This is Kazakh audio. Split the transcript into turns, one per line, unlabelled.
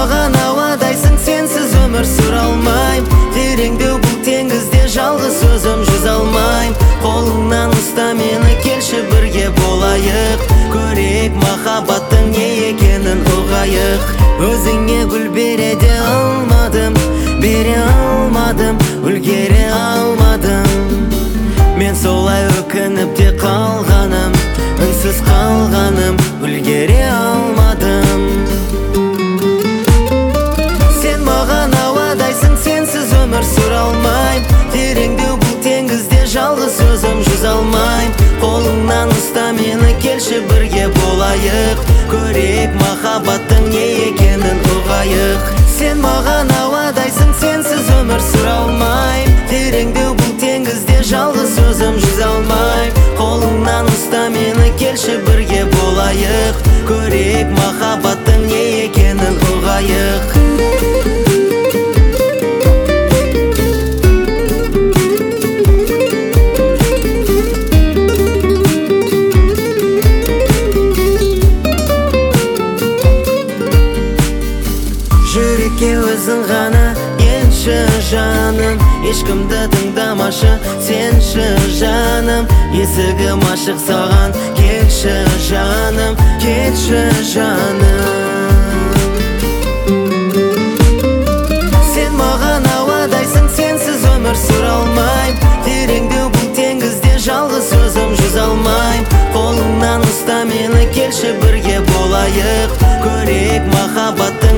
маған ауадайсың, сенсіз өмір сүре алмайм. Тереңдеу бұл теңізде жалғыз өзім жүзе алмайм. Қолыңнан ұста мені, келші бірге болайық. Көрейік махаббаттың не екенін ұғайық. Өзіңе гүл бере де алмадым, бере алмадым, үлгере алмадым. Мен солай өкініп те қалғаным, үнсіз қалғаным, үлгере алмадым. Сен маған ауадайсың, сенсіз өмір сүре алмайм. Тереңдеу бұл теңізде жалғыз өзім жүзе алмайм. Қолыңнан ұста мені, келші бірге болайық. Көрейік махаббаттың не екенін ұғайық. Сен маған ауадайсың, сенсіз өмір сүре алмайм. Тереңдеу бұл теңізде жалғыз өзім жүзе алмайм. Қолыңнан ұста мені, келші бірге болайық. Көрейік махаббаттың не екенін ұғайық. Жүрекке өзің ғана енші жаным, ешкімді тыңдамашы сенші жаным. Есігім ашық саған, келші жаным, келші жаным. Сен маған ауадайсың, сенсіз өмір сүре алмайм. Тереңдеу бұл теңізде жалғыз өзім жүзе алмайм. Қолыңнан ұста мені, келші бірге болайық. Көрейік махаббаттың